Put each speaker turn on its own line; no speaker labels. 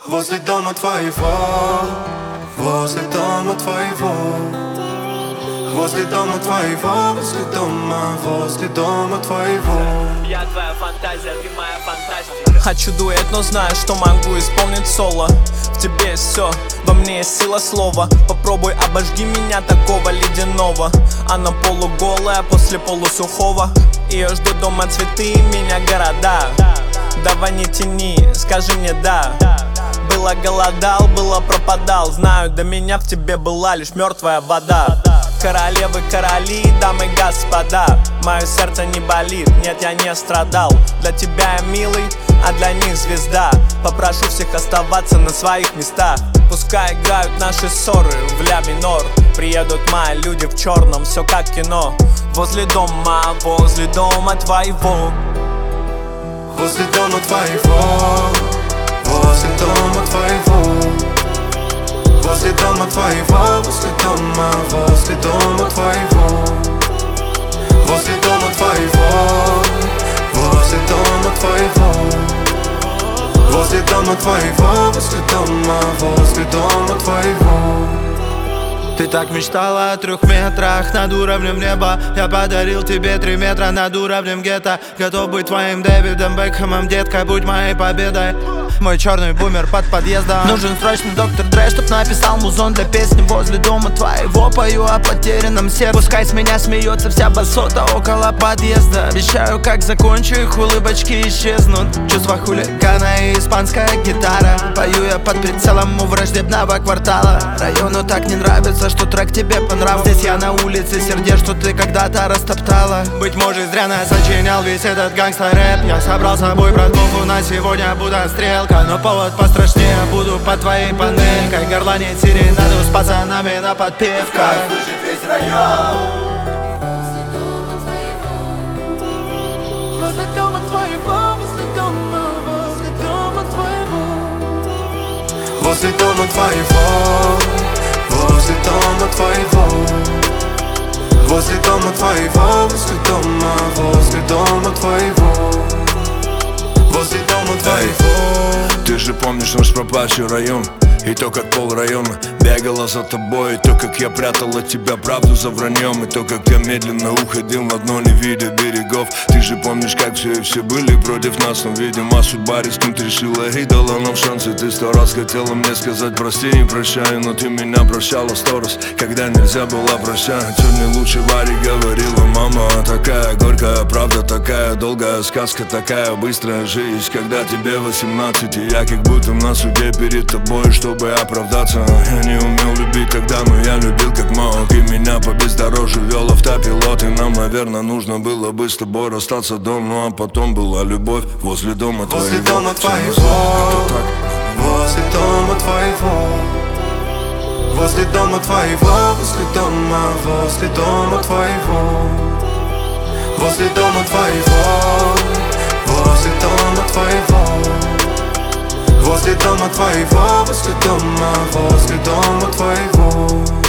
Возле дома твоего, возле дома твоего, возле дома твоего, возле дома твоего.
Я твоя фантазия, ты моя фантастика.
Хочу дуэт, но знаю, что могу исполнить соло. В тебе есть все, во мне есть сила слова. Попробуй обожги меня такого ледяного. Она полуголая после полусухого. Ее ждут дома цветы, меня города. Давай не тяни, скажи мне да. Было голодал, было пропадал. Знаю, до меня в тебе была лишь мертвая вода. Королевы, короли, дамы, господа. Мое сердце не болит, нет, я не страдал. Для тебя я милый, а для них звезда. Попрошу всех оставаться на своих местах. Пускай играют наши ссоры в ля минор. Приедут мои люди в черном, все как кино. Возле дома твоего.
Возле дома твоего, возле дома твоего, возле дома твоего, возле дома твоего, возле дома твоего, возле дома твоего, возле дома твоего, возле дома твоего.
Ты так мечтала о 3 метрах над уровнем неба. Я подарил тебе 3 метра над уровнем гетто. Готов быть твоим Дэвидом Бекхэмом, детка, будь моей победой. Мой черный бумер под подъездом. Нужен срочно доктор Дрей, чтоб написал музон для песни возле дома твоего. Пою о потерянном сердце. Пускай с меня смеется вся басота около подъезда. Обещаю, как закончу, их улыбочки исчезнут. Чувства хулигана и испанская гитара. Пою я под прицелом у враждебного квартала. Району так не нравится, что трек тебе понравился. Здесь я на улице сердец, что ты когда-то растоптала. Быть может, зря нас сочинял весь этот гангстер-рэп. Я собрал с собой братуху на сегодня, будто стрелка. Но повод пострашнее, буду под твоей панелькой. Горланить серенаду с пацанами на подпевках.
Слышит весь район.
Возле дома твоего, возле дома твоего,
Возле дома твоего, возле дома твоего, возле дома твоего, возле дома твоего, возле дома твоего.
Ты же помнишь наш пропащий район, и то, как пол района бегала за тобой, и то, как я прятал от тебя правду за враньем, и то, как я медленно уходил на дно, не видя берегов. Ты же помнишь, как все были против нас, но, видимо, судьба рискнуть решила и дала нам шанс. И ты 100 раз хотела мне сказать прости, не прощай, но ты меня прощала 100 раз, когда нельзя было прощать. Сегодня лучше Варе говорила мама. Такая горькая правда, такая долгая сказка, такая быстрая жизнь, когда тебе 18, и я как будто на суде перед тобой, чтобы оправдаться. Я не умел любить тогда, но я любил как мог. И меня по бездорожью вел автопилот. И нам, наверное, нужно было бы с тобой расстаться до. Ну а потом была любовь возле дома твоего.
Возле дома твоего, возле дома твоего, возле дома твоего, возле дома твоего, возле дома твоего, возле дома твоего, возле дома твоего, возле дома твоего.